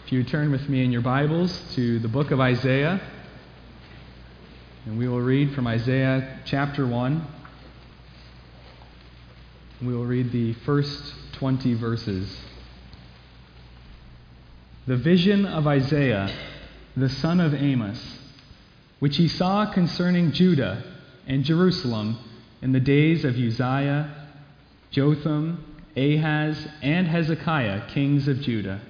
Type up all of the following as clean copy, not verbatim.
If you turn with me in your Bibles to the book of Isaiah, and we will read from Isaiah chapter 1. We will read the first 20 verses. The vision of Isaiah, the son of Amos, which he saw concerning Judah and Jerusalem in the days of Uzziah, Jotham, Ahaz, and Hezekiah, kings of Judah.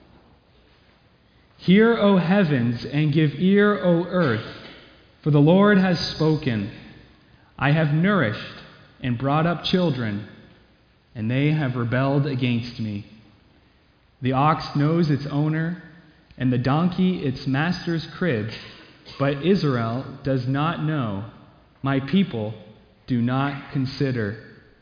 Hear, O heavens, and give ear, O earth, for the Lord has spoken. I have nourished and brought up children, and they have rebelled against me. The ox knows its owner, and the donkey its master's crib, but Israel does not know. My people do not consider.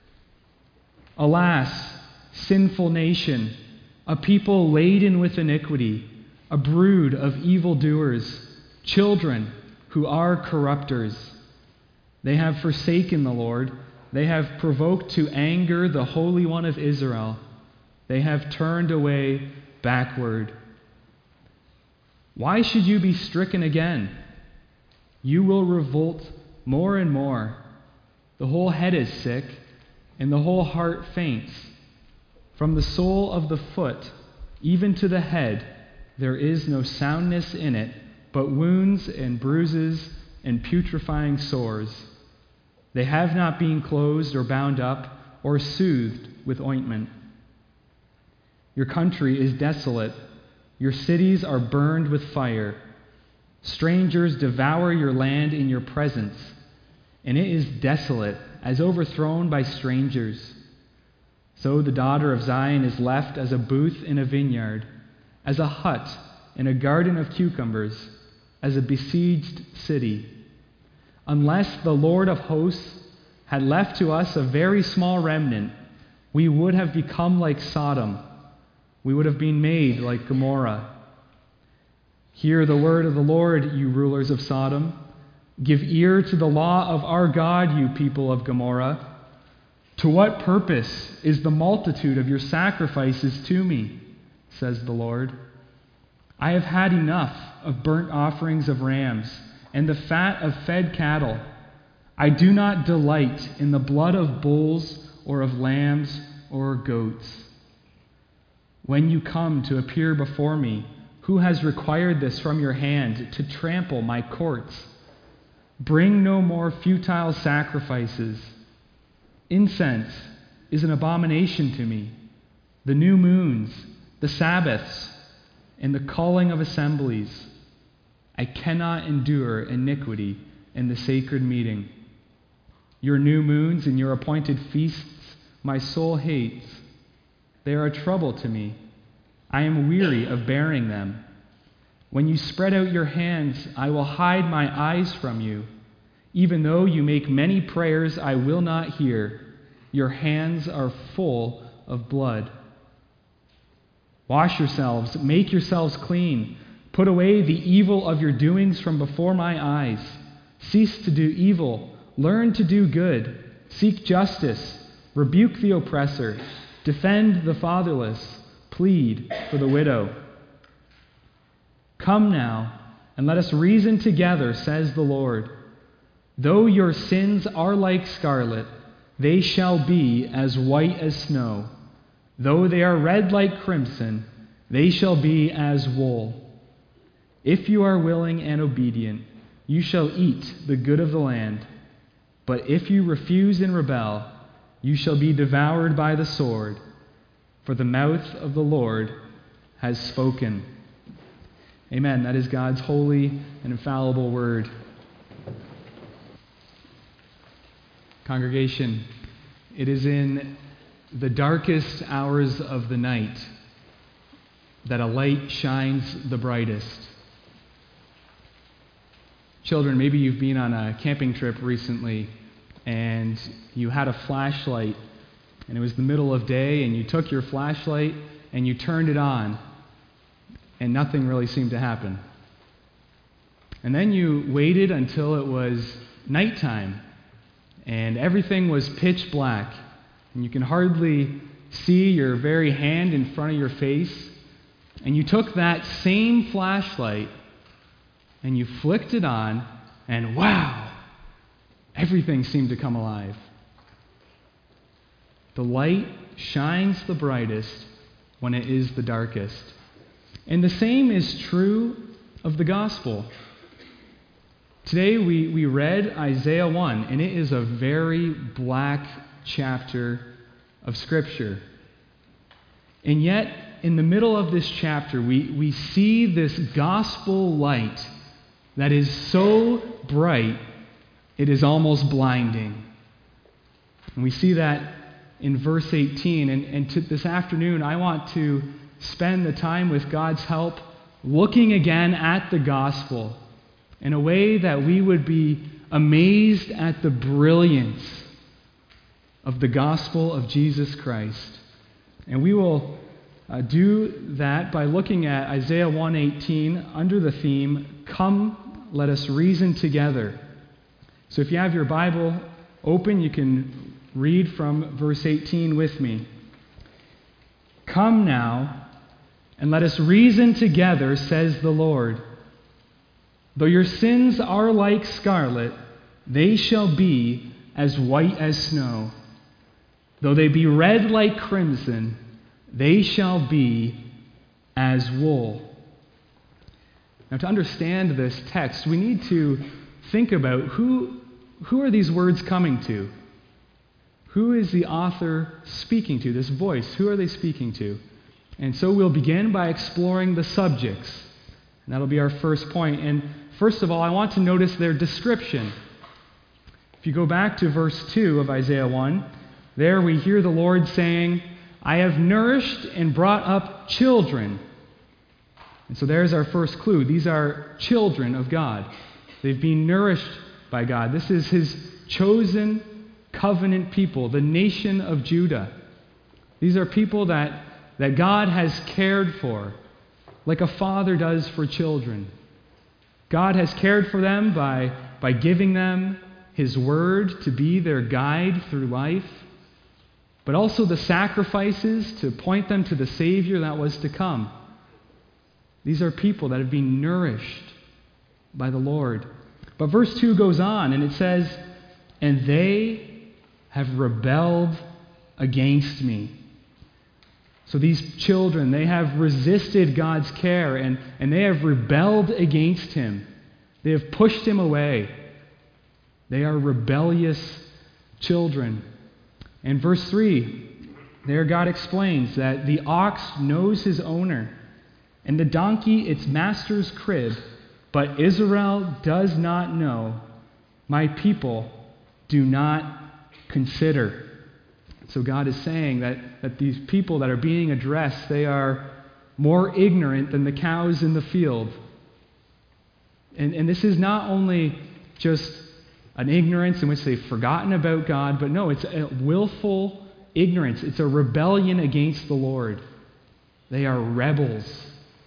Alas, sinful nation, a people laden with iniquity, a brood of evildoers, children who are corrupters. They have forsaken the Lord. They have provoked to anger the Holy One of Israel. They have turned away backward. Why should you be stricken again? You will revolt more and more. The whole head is sick, and the whole heart faints. From the sole of the foot even to the head, there is no soundness in it, but wounds and bruises and putrefying sores. They have not been closed or bound up or soothed with ointment. Your country is desolate. Your cities are burned with fire. Strangers devour your land in your presence, and it is desolate, as overthrown by strangers. So the daughter of Zion is left as a booth in a vineyard, as a hut in a garden of cucumbers, as a besieged city. Unless the Lord of hosts had left to us a very small remnant, we would have become like Sodom. We would have been made like Gomorrah. Hear the word of the Lord, you rulers of Sodom. Give ear to the law of our God, you people of Gomorrah. To what purpose is the multitude of your sacrifices to me, says the Lord? I have had enough of burnt offerings of rams and the fat of fed cattle. I do not delight in the blood of bulls or of lambs or goats. When you come to appear before me, who has required this from your hand to trample my courts? Bring no more futile sacrifices. Incense is an abomination to me. The new moons, the Sabbaths, and the calling of assemblies. I cannot endure iniquity in the sacred meeting. Your new moons and your appointed feasts my soul hates. They are a trouble to me. I am weary of bearing them. When you spread out your hands, I will hide my eyes from you. Even though you make many prayers, I will not hear. Your hands are full of blood. Wash yourselves, make yourselves clean. Put away the evil of your doings from before my eyes. Cease to do evil. Learn to do good. Seek justice. Rebuke the oppressor. Defend the fatherless. Plead for the widow. Come now, and let us reason together, says the Lord. Though your sins are like scarlet, they shall be as white as snow. Though they are red like crimson, they shall be as wool. If you are willing and obedient, you shall eat the good of the land. But if you refuse and rebel, you shall be devoured by the sword. For the mouth of the Lord has spoken. Amen. That is God's holy and infallible word. Congregation, it is in the darkest hours of the night that a light shines the brightest. Children, maybe you've been on a camping trip recently and you had a flashlight and it was the middle of day and you took your flashlight and you turned it on and nothing really seemed to happen. And then you waited until it was nighttime and everything was pitch black and you can hardly see your very hand in front of your face, And you took that same flashlight and you flicked it on, and wow, everything seemed to come alive. The light shines the brightest when it is the darkest. And the same is true of the gospel. Today we read Isaiah 1, and it is a very black chapter of Scripture. And yet, in the middle of this chapter, we see this gospel light that is so bright, it is almost blinding. And we see that in verse 18. And this afternoon, I want to spend the time with God's help looking again at the gospel in a way that we would be amazed at the brilliance of the gospel of Jesus Christ. And we will do that by looking at Isaiah 1:18 under the theme, "Come, let us reason together." So if you have your Bible open, you can read from verse 18 with me. "Come now, and let us reason together, says the Lord. Though your sins are like scarlet, they shall be as white as snow. Though they be red like crimson, they shall be as wool." Now, to understand this text, we need to think about who are these words coming to? Who is the author speaking to? This voice, who are they speaking to? And so we'll begin by exploring the subjects. And that'll be our first point. And first of all, I want to notice their description. If you go back to verse 2 of Isaiah 1, there we hear the Lord saying, "I have nourished and brought up children." And so there's our first clue. These are children of God. They've been nourished by God. This is His chosen covenant people, the nation of Judah. These are people that God has cared for, like a father does for children. God has cared for them by giving them His word to be their guide through life, but also the sacrifices to point them to the Savior that was to come. These are people that have been nourished by the Lord. But verse 2 goes on, and it says, "And they have rebelled against me." So these children, they have resisted God's care, and they have rebelled against Him. They have pushed Him away. They are rebellious children. And verse 3, there God explains that the ox knows his owner, and the donkey its master's crib, but Israel does not know. My people do not consider. So God is saying that these people that are being addressed, they are more ignorant than the cows in the field. And this is not only just an ignorance in which they've forgotten about God, but no, it's a willful ignorance. It's a rebellion against the Lord. They are rebels.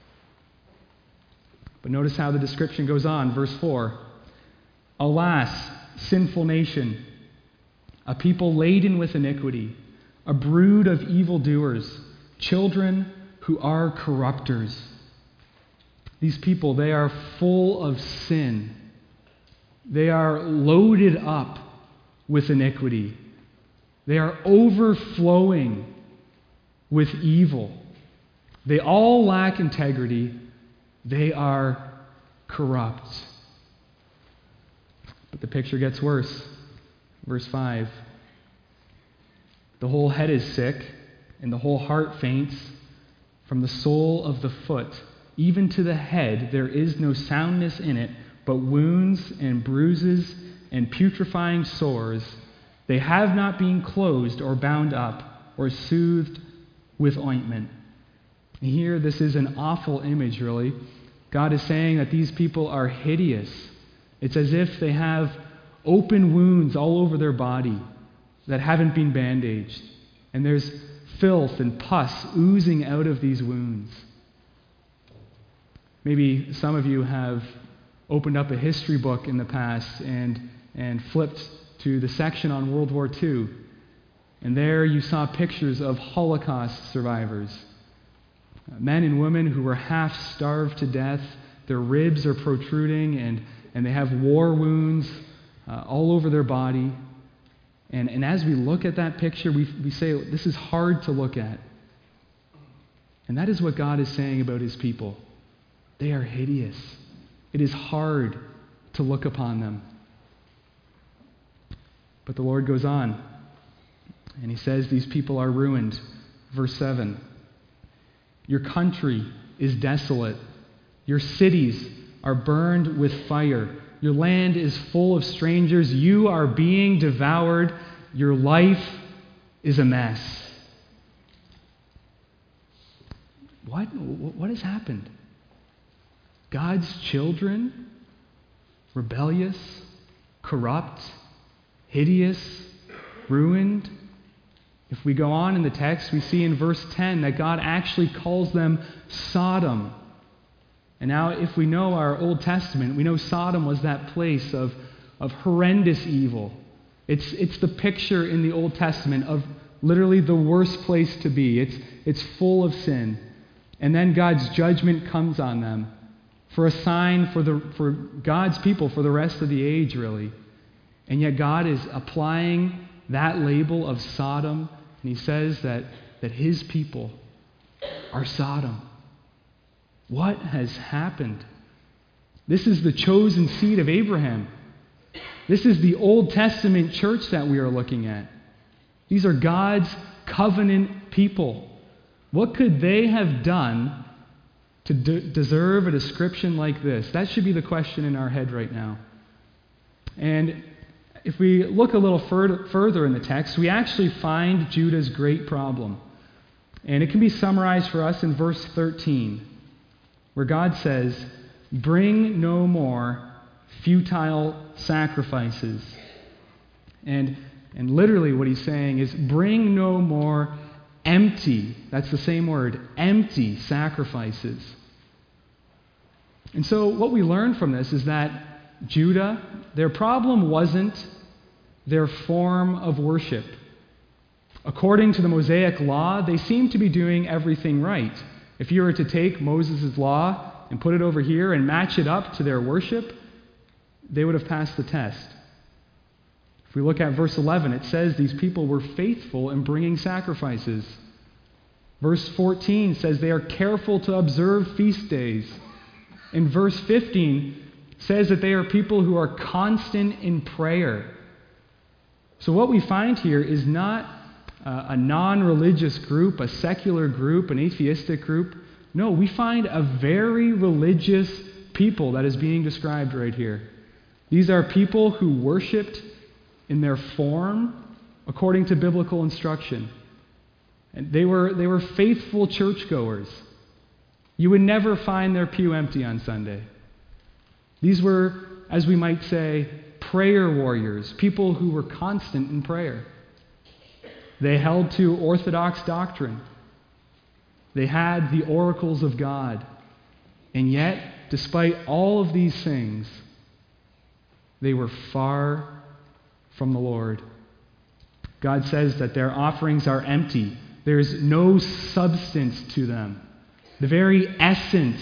But notice how the description goes on, verse 4. "Alas, sinful nation, a people laden with iniquity, a brood of evildoers, children who are corrupters." These people, they are full of sin. They are loaded up with iniquity. They are overflowing with evil. They all lack integrity. They are corrupt. But the picture gets worse. Verse 5. "The whole head is sick, and the whole heart faints. From the sole of the foot, even to the head, there is no soundness in it, but wounds and bruises and putrefying sores. They have not been closed or bound up or soothed with ointment." And here, this is an awful image, really. God is saying that these people are hideous. It's as if they have open wounds all over their body that haven't been bandaged. And there's filth and pus oozing out of these wounds. Maybe some of you have opened up a history book in the past and flipped to the section on World War II. And there you saw pictures of Holocaust survivors. Men and women who were half starved to death. Their ribs are protruding, and they have war wounds all over their body. And as we look at that picture, we say, this is hard to look at. And that is what God is saying about his people. They are hideous. It is hard to look upon them. But the Lord goes on, and he says these people are ruined. Verse 7, your country is desolate. Your cities are burned with fire. Your land is full of strangers. You are being devoured. Your life is a mess. What has happened? God's children, rebellious, corrupt, hideous, ruined. If we go on in the text, we see in verse 10 that God actually calls them Sodom. And now if we know our Old Testament, we know Sodom was that place of horrendous evil. It's the picture in the Old Testament of literally the worst place to be. It's full of sin. And then God's judgment comes on them for a sign for God's people for the rest of the age, really. And yet God is applying that label of Sodom, and he says that his people are Sodom. What has happened? This is the chosen seed of Abraham. This is the Old Testament church that we are looking at. These are God's covenant people. What could they have done to deserve a description like this? That should be the question in our head right now. And if we look a little further in the text, we actually find Judah's great problem. And it can be summarized for us in verse 13, where God says, bring no more futile sacrifices. And literally what he's saying is, bring no more empty, that's the same word, empty sacrifices. And so what we learn from this is that Judah, their problem wasn't their form of worship. According to the Mosaic law, they seemed to be doing everything right. If you were to take Moses' law and put it over here and match it up to their worship, they would have passed the test. If we look at verse 11, it says these people were faithful in bringing sacrifices. Verse 14 says they are careful to observe feast days. And verse 15 says that they are people who are constant in prayer. So what we find here is not a non-religious group, a secular group, an atheistic group. No, we find a very religious people that is being described right here. These are people who worshiped in their form according to biblical instruction. And they were faithful churchgoers. You would never find their pew empty on Sunday. These were, as we might say, prayer warriors, people who were constant in prayer. They held to orthodox doctrine. They had the oracles of God. And yet, despite all of these things, they were far from the Lord. God says that their offerings are empty. There's no substance to them. The very essence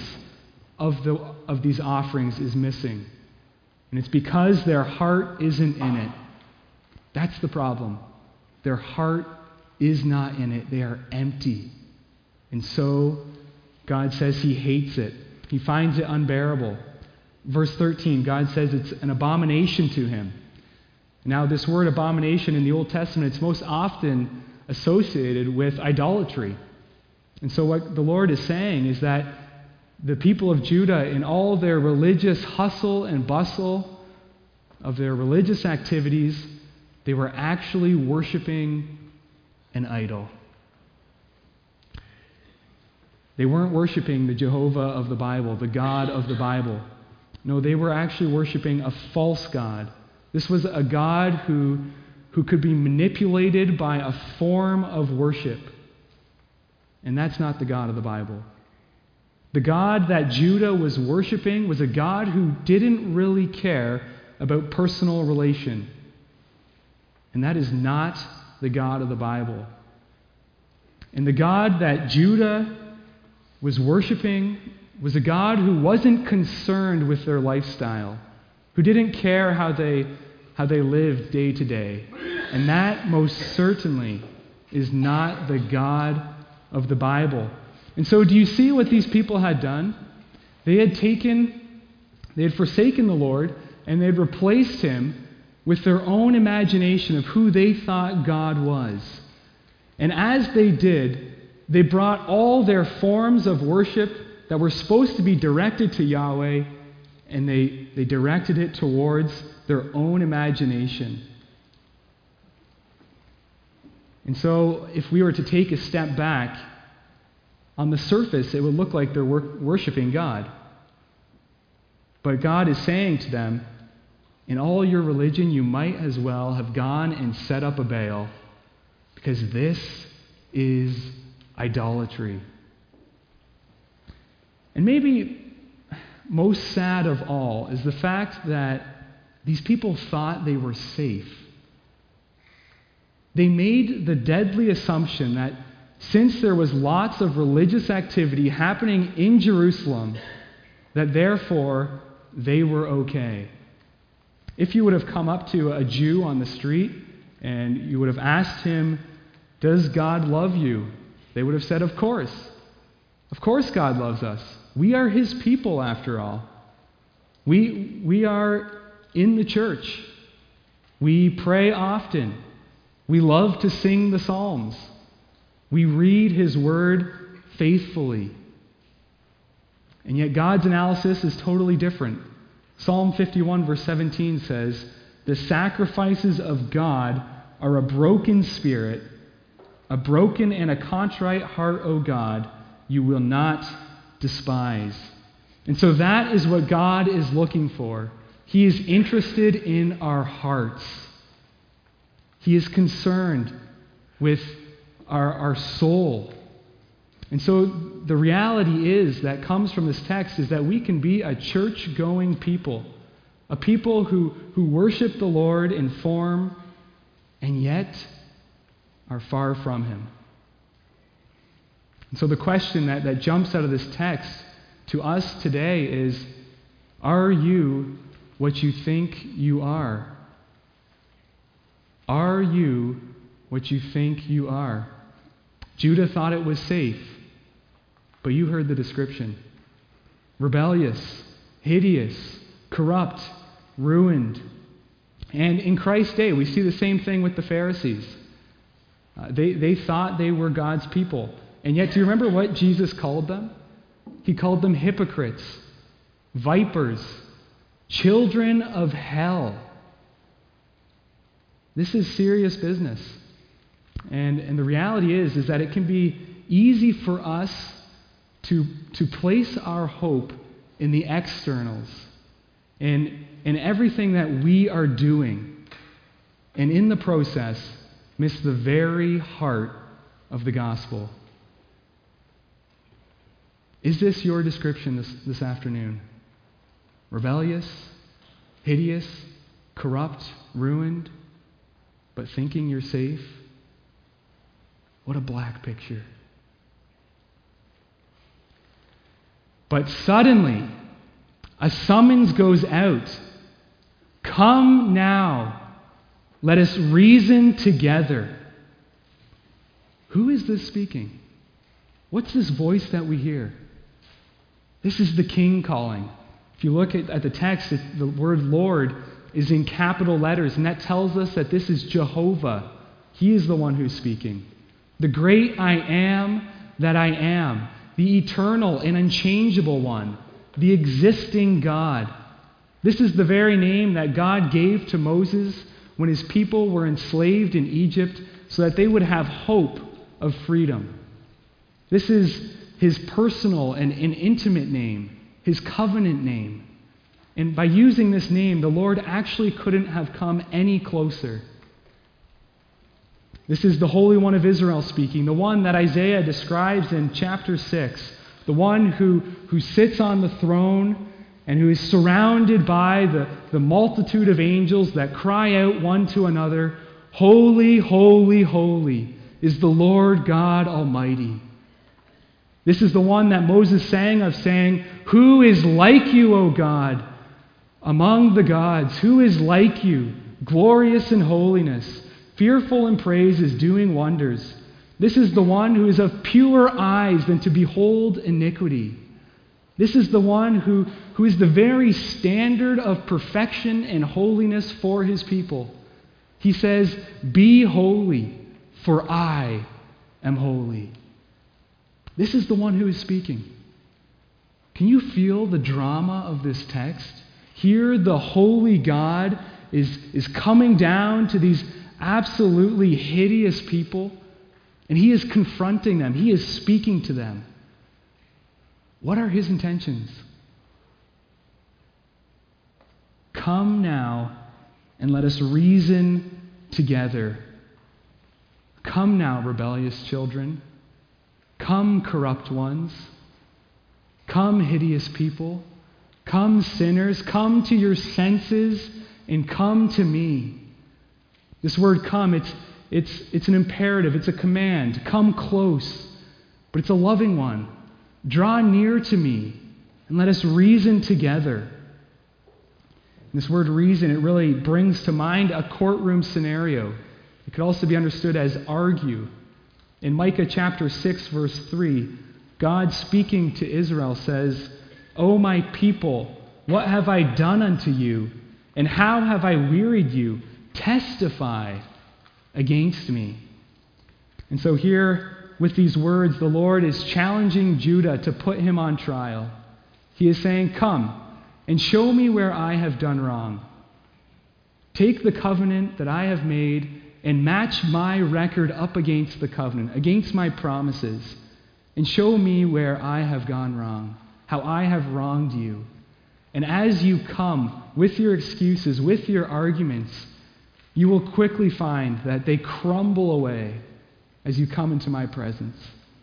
of these offerings is missing. And it's because their heart isn't in it. That's the problem. Their heart is not in it. They are empty. And so, God says he hates it. He finds it unbearable. Verse 13, God says it's an abomination to him. Now, this word abomination in the Old Testament, it's most often associated with idolatry. And so what the Lord is saying is that the people of Judah, in all their religious hustle and bustle of their religious activities, they were actually worshiping an idol. They weren't worshiping the Jehovah of the Bible, the God of the Bible. No, they were actually worshiping a false god. This was a god who could be manipulated by a form of worship. And that's not the God of the Bible. The God that Judah was worshiping was a God who didn't really care about personal relation. And that is not the God of the Bible. And the God that Judah was a God who wasn't concerned with their lifestyle, who didn't care how they lived day to day. And that most certainly is not the God of the Bible. And so do you see what these people had done? They had forsaken the Lord, and they had replaced him with their own imagination of who they thought God was. And as they did, they brought all their forms of worship that were supposed to be directed to Yahweh, and they directed it towards their own imagination. And so if we were to take a step back, on the surface it would look like they're worshiping God. But God is saying to them, in all your religion, you might as well have gone and set up a Baal, because this is idolatry. And maybe most sad of all is the fact that these people thought they were safe. They made the deadly assumption that since there was lots of religious activity happening in Jerusalem, that therefore they were okay. If you would have come up to a Jew on the street and you would have asked him, "Does God love you?" they would have said, "Of course. Of course God loves us. We are his people after all. We are in the church. We pray often. We love to sing the Psalms. We read his word faithfully." And yet God's analysis is totally different. Psalm 51 verse 17 says, "The sacrifices of God are a broken spirit, a broken and a contrite heart, O God, you will not despise." And so that is what God is looking for. He is interested in our hearts. He is concerned with our soul. And so the reality is that comes from this text is that we can be a church-going people, a people who worship the Lord in form and yet are far from him. And so the question that jumps out of this text to us today is, are you what you think you are? Are you what you think you are? Judah thought it was safe, but you heard the description. Rebellious, hideous, corrupt, ruined. And in Christ's day, we see the same thing with the Pharisees. They thought they were God's people. And yet, do you remember what Jesus called them? He called them hypocrites, vipers, children of hell. This is serious business. And the reality is that it can be easy for us to place our hope in the externals, in everything that we are doing, and in the process, miss the very heart of the gospel. Is this your description this afternoon? Rebellious, hideous, corrupt, ruined, but thinking you're safe? What a black picture. But suddenly, a summons goes out. Come now, let us reason together. Who is this speaking? What's this voice that we hear? This is the King calling. If you look at the text, the word Lord is in capital letters, and that tells us that this is Jehovah. He is the one who's speaking. The great I am that I am, the eternal and unchangeable one, the existing God. This is the very name that God gave to Moses when his people were enslaved in Egypt so that they would have hope of freedom. This is his personal and intimate name, his covenant name. And by using this name, the Lord actually couldn't have come any closer. This is the Holy One of Israel speaking, the one that Isaiah describes in chapter 6, the one who sits on the throne and who is surrounded by the multitude of angels that cry out one to another, "Holy, holy, holy is the Lord God Almighty." This is the one that Moses sang of, saying, "Who is like you, O God, among the gods? Who is like you, glorious in holiness, fearful in praises, doing wonders?" This is the one who is of purer eyes than to behold iniquity. This is the one who is the very standard of perfection and holiness for his people. He says, "Be holy, for I am holy." This is the one who is speaking. Can you feel the drama of this text? Here, the holy God is coming down to these absolutely hideous people, and he is confronting them. He is speaking to them. What are his intentions? Come now and let us reason together. Come now, rebellious children. Come, corrupt ones. Come, hideous people. Come, sinners. Come to your senses and come to me. This word come, it's an imperative. It's a command. Come close. But it's a loving one. Draw near to me and let us reason together. This word reason, it really brings to mind a courtroom scenario. It could also be understood as argue. In Micah chapter 6, verse 3, God speaking to Israel says, "O my people, what have I done unto you? And how have I wearied you? Testify against me." And so here, with these words, the Lord is challenging Judah to put him on trial. He is saying, "Come and show me where I have done wrong. Take the covenant that I have made and match my record up against the covenant, against my promises, and show me where I have gone wrong, how I have wronged you." And as you come with your excuses, with your arguments, you will quickly find that they crumble away as you come into my presence.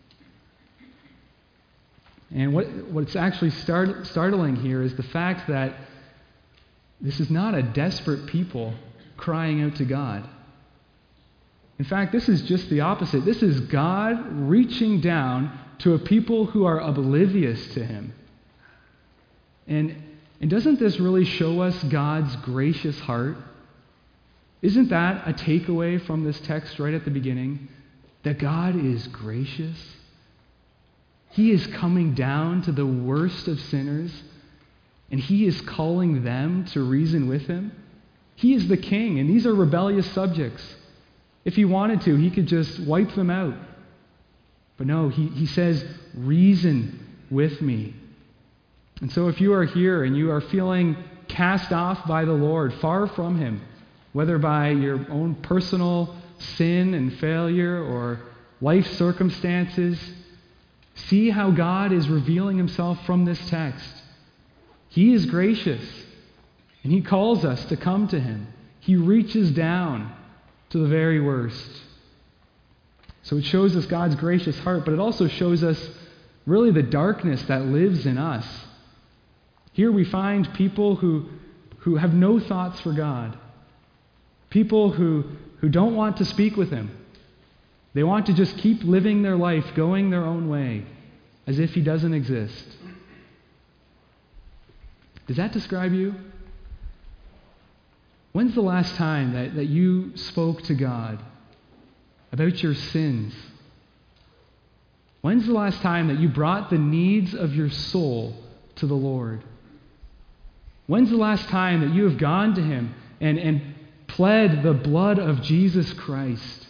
And what's actually startling here is the fact that this is not a desperate people crying out to God. In fact, this is just the opposite. This is God reaching down to a people who are oblivious to him. And doesn't this really show us God's gracious heart? Isn't that a takeaway from this text right at the beginning? That God is gracious. He is coming down to the worst of sinners, and he is calling them to reason with him. He is the king, and these are rebellious subjects. If he wanted to, he could just wipe them out. But no, he says, "Reason with me." And so if you are here and you are feeling cast off by the Lord, far from him, whether by your own personal sin and failure or life circumstances, see how God is revealing himself from this text. He is gracious, and he calls us to come to him. He reaches down to the very worst. So it shows us God's gracious heart, but it also shows us really the darkness that lives in us. Here we find people who have no thoughts for God. People who don't want to speak with him. They want to just keep living their life, going their own way, as if he doesn't exist. Does that describe you? When's the last time that you spoke to God about your sins? When's the last time that you brought the needs of your soul to the Lord? When's the last time that you have gone to him and pled the blood of Jesus Christ?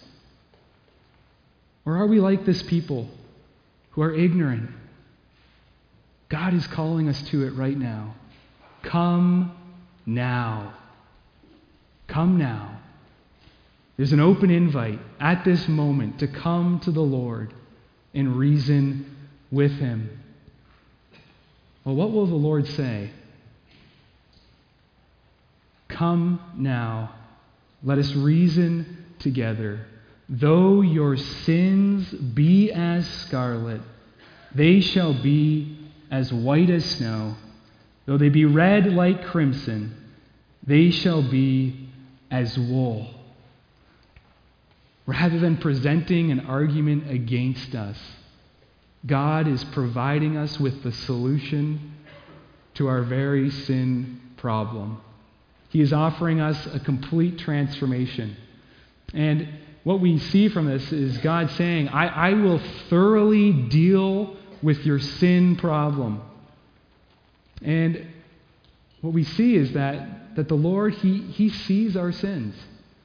Or are we like this people who are ignorant? God is calling us to it right now. Come now. Come now. There's an open invite at this moment to come to the Lord and reason with him. Well, what will the Lord say? Come now, let us reason together. Though your sins be as scarlet, they shall be as white as snow. Though they be red like crimson, they shall be as wool. Rather than presenting an argument against us, God is providing us with the solution to our very sin problem. He is offering us a complete transformation. And what we see from this is God saying, I will thoroughly deal with your sin problem. And what we see is that the Lord, He sees our sins.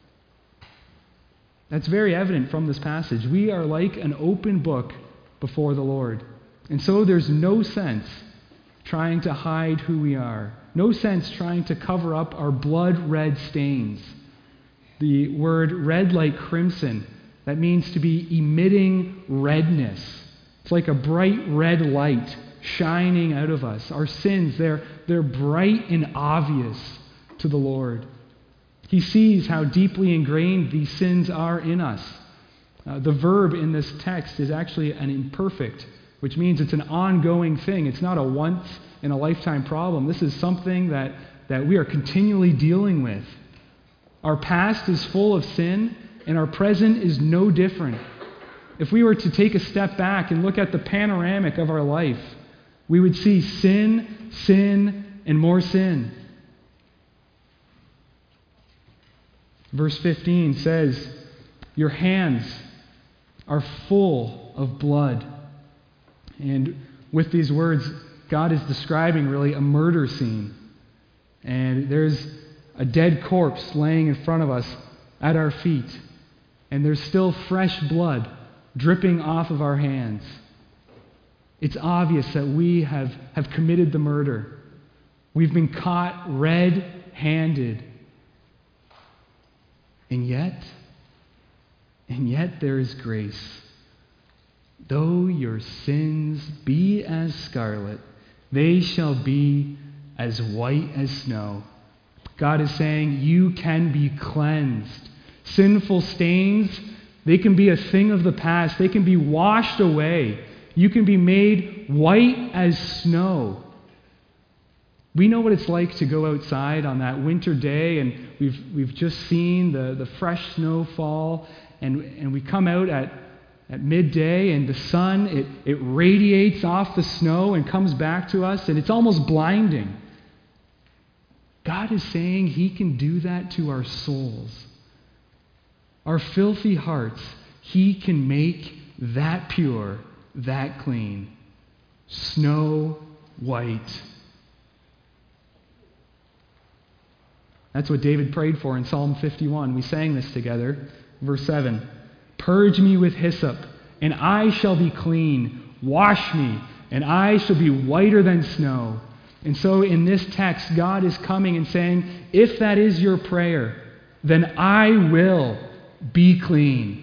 That's very evident from this passage. We are like an open book before the Lord. And so there's no sense trying to hide who we are. No sense trying to cover up our blood-red stains. The word red like crimson, that means to be emitting redness. It's like a bright red light shining out of us. Our sins, they're bright and obvious to the Lord. He sees how deeply ingrained these sins are in us. The verb in this text is actually an imperfect, which means it's an ongoing thing. It's not a once-in-a-lifetime problem. This is something that we are continually dealing with. Our past is full of sin, and our present is no different. If we were to take a step back and look at the panoramic of our life, we would see sin, sin, and more sin. Verse 15 says, your hands are full of blood. And with these words, God is describing really a murder scene. And there's a dead corpse laying in front of us at our feet. And there's still fresh blood dripping off of our hands. It's obvious that we have committed the murder. We've been caught red-handed. And yet there is grace. Though your sins be as scarlet, they shall be as white as snow. God is saying you can be cleansed. Sinful stains, they can be a thing of the past. They can be washed away. You can be made white as snow. We know what it's like to go outside on that winter day, and we've just seen the fresh snow fall, and we come out at midday, and the sun, it radiates off the snow and comes back to us, and it's almost blinding. God is saying He can do that to our souls. Our filthy hearts, He can make that pure, that clean, snow white. That's what David prayed for in Psalm 51. We sang this together. Verse 7, purge me with hyssop, and I shall be clean. Wash me, and I shall be whiter than snow. And so in this text, God is coming and saying, if that is your prayer, then I will be clean.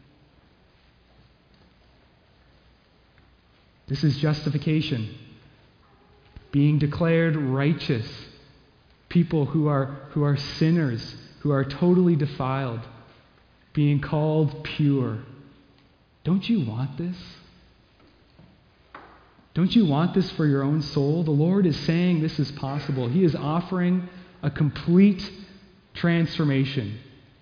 This is justification. Being declared righteous. People who are sinners, who are totally defiled, being called pure. Don't you want this? Don't you want this for your own soul? The Lord is saying this is possible. He is offering a complete transformation.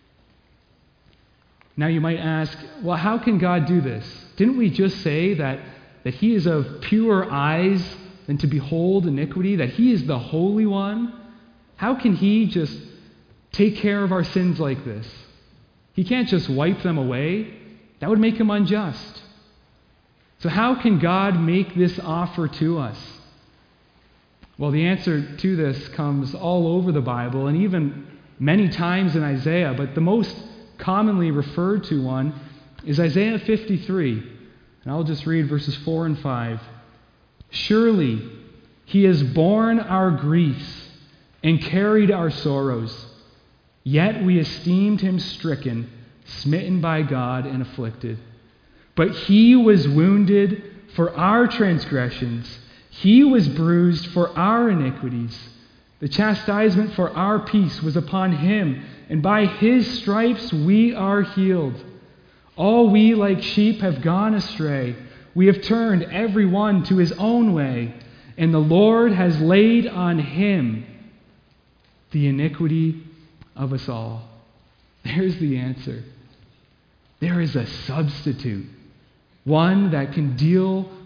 Now you might ask, well, how can God do this? Didn't we just say that He is of pure eyes than to behold iniquity, that He is the Holy One? How can He just take care of our sins like this? He can't just wipe them away. That would make Him unjust. So how can God make this offer to us? Well, the answer to this comes all over the Bible, and even many times in Isaiah, but the most commonly referred to one is Isaiah 53. And I'll just read verses 4 and 5. Surely He has borne our griefs and carried our sorrows. Yet we esteemed Him stricken, smitten by God, and afflicted. But He was wounded for our transgressions. He was bruised for our iniquities. The chastisement for our peace was upon Him, and by His stripes we are healed. All we like sheep have gone astray. We have turned every one to his own way, and the Lord has laid on Him the iniquity of us all. There's the answer. There is a substitute, one that can deal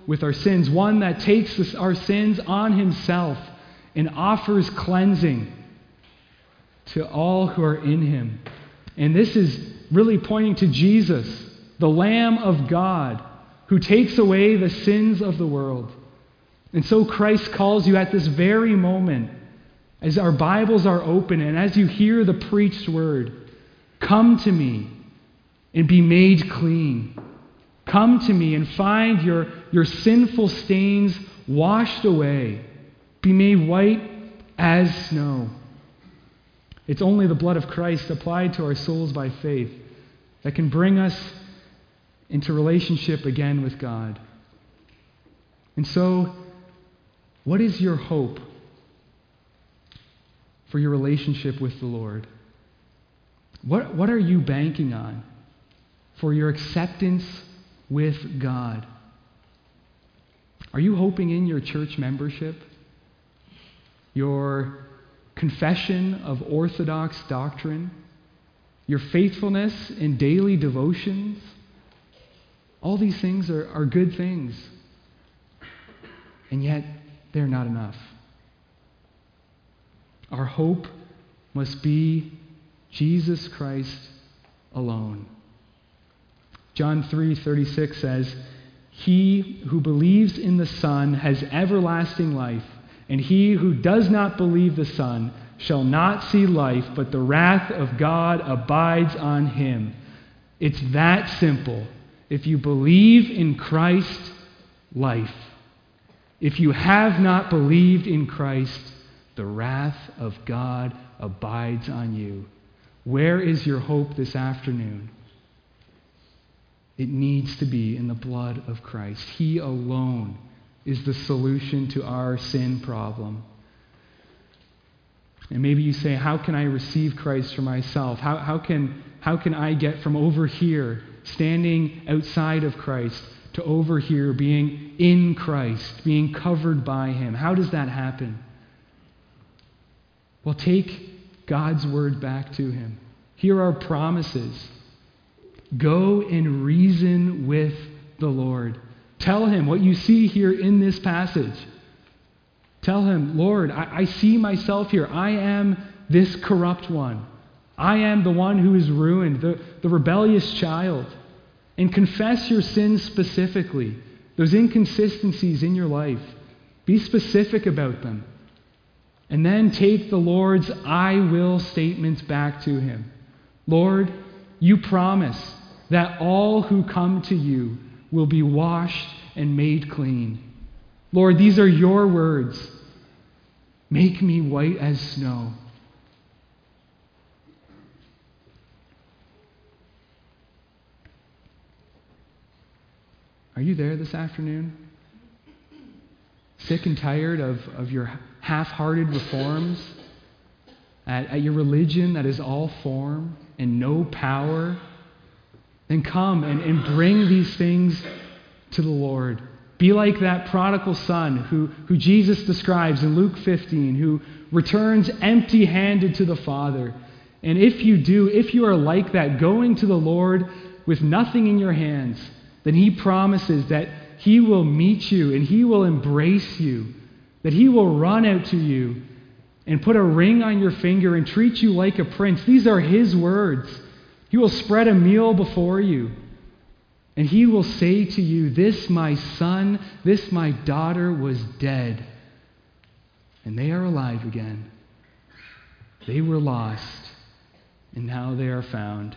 with our sins, one that takes our sins on himself and offers cleansing to all who are in him. And this is really pointing to Jesus, the Lamb of God, who takes away the sins of the world. And so Christ calls you at this very moment, as our Bibles are open and as you hear the preached word, come to me and be made clean. Come to me and find your sinful stains washed away. Be made white as snow. It's only the blood of Christ applied to our souls by faith that can bring us into relationship again with God. And so, what is your hope for your relationship with the Lord? What are you banking on for your acceptance with God? Are you hoping in your church membership, your confession of orthodox doctrine, your faithfulness in daily devotions? All these things are good things, and yet they're not enough. Our hope must be Jesus Christ alone. John 3:36 says, "He who believes in the Son has everlasting life, and he who does not believe the Son shall not see life, but the wrath of God abides on him." It's that simple. If you believe in Christ, life. If you have not believed in Christ, the wrath of God abides on you. Where is your hope this afternoon? It needs to be in the blood of Christ. He alone is the solution to our sin problem. And maybe you say, how can I receive Christ for myself? How can I get from over here, standing outside of Christ, to over here, being in Christ, being covered by him? How does that happen? Well, take God's word back to him. Here are promises. Go and reason with the Lord. Tell him what you see here in this passage. Tell him, Lord, I see myself here. I am this corrupt one. I am the one who is ruined, the rebellious child. And confess your sins specifically, those inconsistencies in your life. Be specific about them. And then take the Lord's I will statements back to him. Lord, you promise that all who come to you will be washed and made clean. Lord, these are your words. Make me white as snow. Are you there this afternoon? Sick and tired of your half-hearted reforms? At your religion that is all form and no power? Then come and bring these things to the Lord. Be like that prodigal son who Jesus describes in Luke 15, who returns empty-handed to the Father. And if you are like that, going to the Lord with nothing in your hands, then he promises that he will meet you and he will embrace you, that he will run out to you and put a ring on your finger and treat you like a prince. These are his words. He will spread a meal before you. And he will say to you, this my son, this my daughter was dead, and they are alive again. They were lost, and now they are found.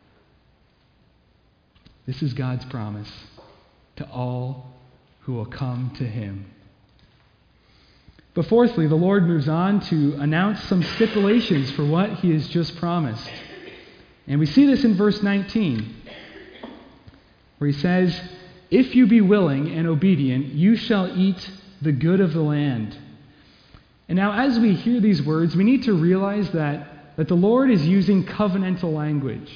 This is God's promise to all who will come to him. But fourthly, the Lord moves on to announce some stipulations for what he has just promised. And we see this in verse 19, where he says, if you be willing and obedient, you shall eat the good of the land. And now as we hear these words, we need to realize that the Lord is using covenantal language.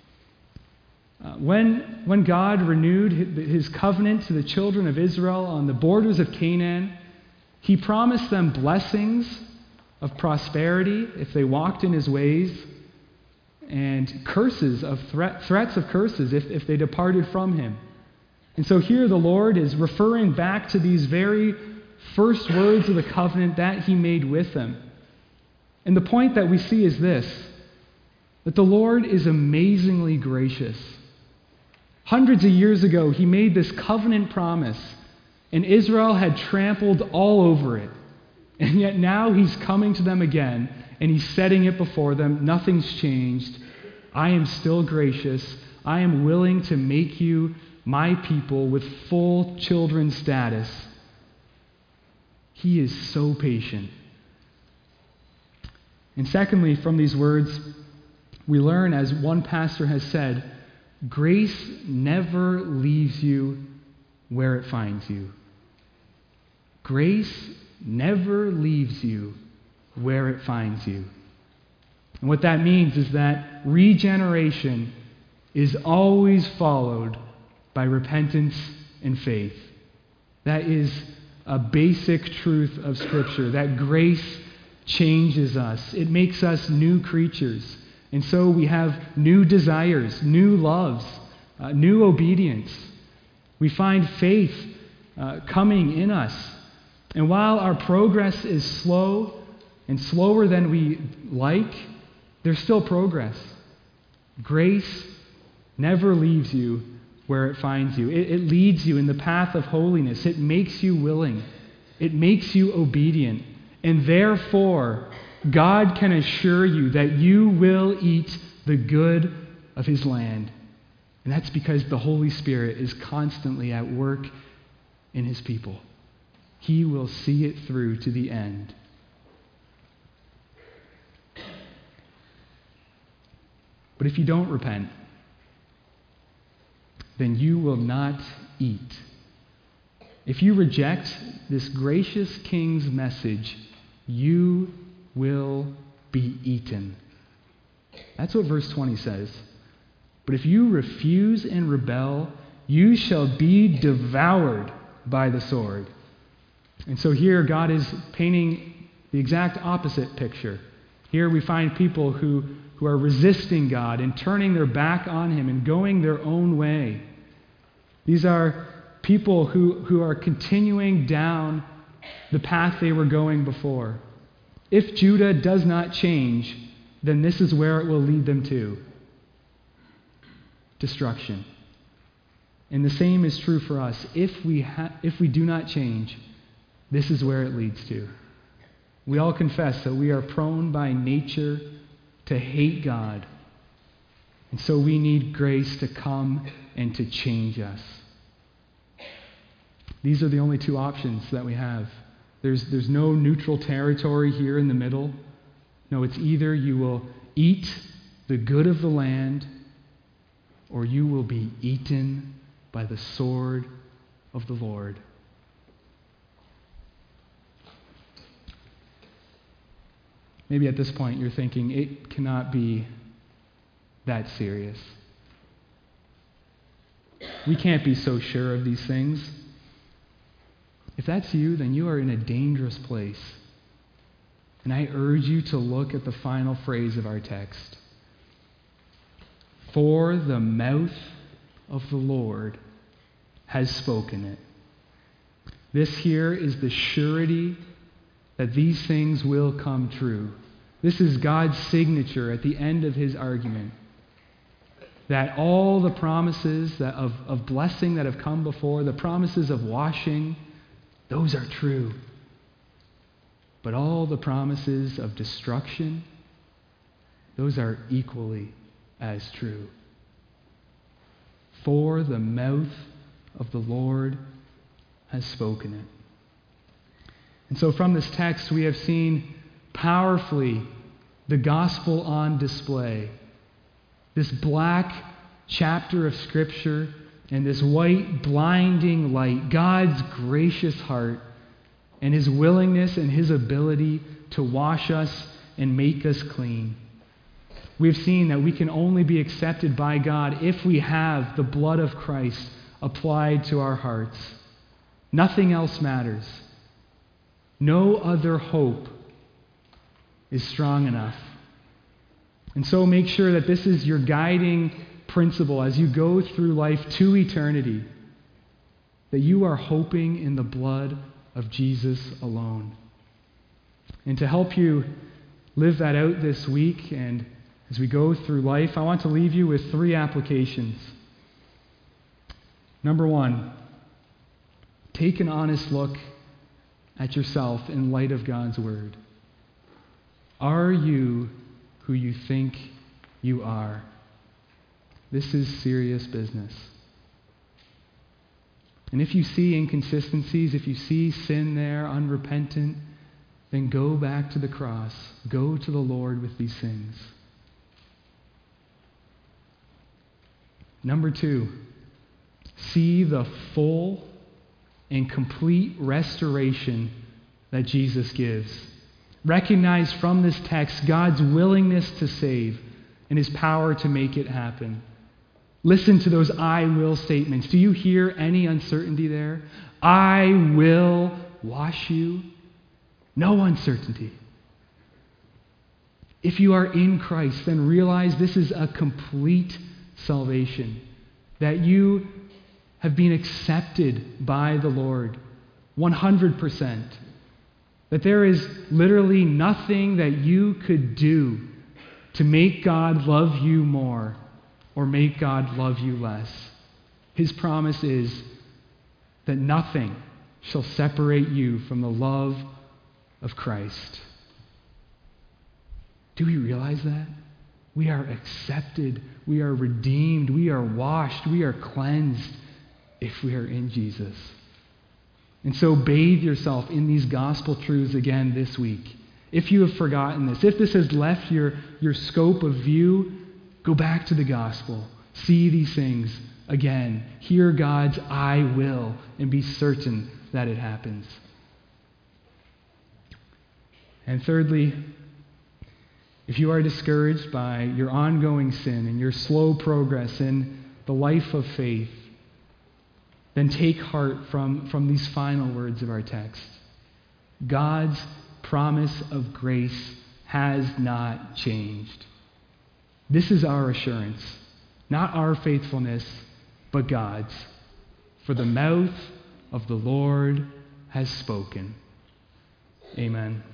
When God renewed his covenant to the children of Israel on the borders of Canaan, he promised them blessings of prosperity if they walked in his ways, and curses of threats of curses if they departed from him. And so here the Lord is referring back to these very first words of the covenant that he made with them. And the point that we see is this, that the Lord is amazingly gracious. Hundreds of years ago, he made this covenant promise, and Israel had trampled all over it. And yet now he's coming to them again, and he's setting it before them. Nothing's changed. I am still gracious. I am willing to make you my people with full children status. He is so patient. And secondly, from these words, we learn, as one pastor has said, grace never leaves you where it finds you. Grace never leaves you where it finds you. And what that means is that regeneration is always followed by repentance and faith. That is a basic truth of Scripture, that grace changes us. It makes us new creatures. And so we have new desires, new loves, new obedience. We find faith coming in us. And while our progress is slow and slower than we like, there's still progress. Grace never leaves you where it finds you. It leads you in the path of holiness. It makes you willing. It makes you obedient. And therefore, God can assure you that you will eat the good of his land. And that's because the Holy Spirit is constantly at work in his people. He will see it through to the end. But if you don't repent, then you will not eat. If you reject this gracious King's message, you will be eaten. That's what verse 20 says. But if you refuse and rebel, you shall be devoured by the sword. And so here God is painting the exact opposite picture. Here we find people who are resisting God and turning their back on him and going their own way. These are people who are continuing down the path they were going before. If Judah does not change, then this is where it will lead them to: destruction. And the same is true for us. If we do not change, this is where it leads to. We all confess that we are prone by nature to hate God. And so we need grace to come and to change us. These are the only two options that we have. There's no neutral territory here in the middle. No, it's either you will eat the good of the land, or you will be eaten by the sword of the Lord. Maybe at this point you're thinking, it cannot be that serious. We can't be so sure of these things. If that's you, then you are in a dangerous place. And I urge you to look at the final phrase of our text. For the mouth of the Lord has spoken it. This here is the surety that these things will come true. This is God's signature at the end of his argument. That all the promises of blessing that have come before, the promises of washing, those are true. But all the promises of destruction, those are equally as true. For the mouth of the Lord has spoken it. And so from this text we have seen powerfully the gospel on display. This black chapter of Scripture and this white blinding light, God's gracious heart and his willingness and his ability to wash us and make us clean. We've seen that we can only be accepted by God if we have the blood of Christ applied to our hearts. Nothing else matters. No other hope is strong enough. And so make sure that this is your guiding principle as you go through life to eternity. that you are hoping in the blood of Jesus alone. And to help you live that out this week and as we go through life, I want to leave you with 3 applications. Number 1, take an honest look at yourself in light of God's word. Are you who you think you are? This is serious business. And if you see inconsistencies, if you see sin there, unrepentant, then go back to the cross. Go to the Lord with these things. Number 2, see the full and complete restoration that Jesus gives. Recognize from this text God's willingness to save and his power to make it happen. Listen to those I will statements. Do you hear any uncertainty there? I will wash you. No uncertainty. If you are in Christ, then realize this is a complete salvation, that you have been accepted by the Lord 100%, that there is literally nothing that you could do to make God love you more or make God love you less. His promise is that nothing shall separate you from the love of Christ. Do we realize that? We are accepted, we are redeemed, we are washed, we are cleansed if we are in Jesus. And so bathe yourself in these gospel truths again this week. If you have forgotten this, if this has left your scope of view, go back to the gospel. See these things again. Hear God's I will and be certain that it happens. And thirdly, if you are discouraged by your ongoing sin and your slow progress in the life of faith, then take heart from these final words of our text. God's promise of grace has not changed. This is our assurance, not our faithfulness, but God's. For the mouth of the Lord has spoken. Amen.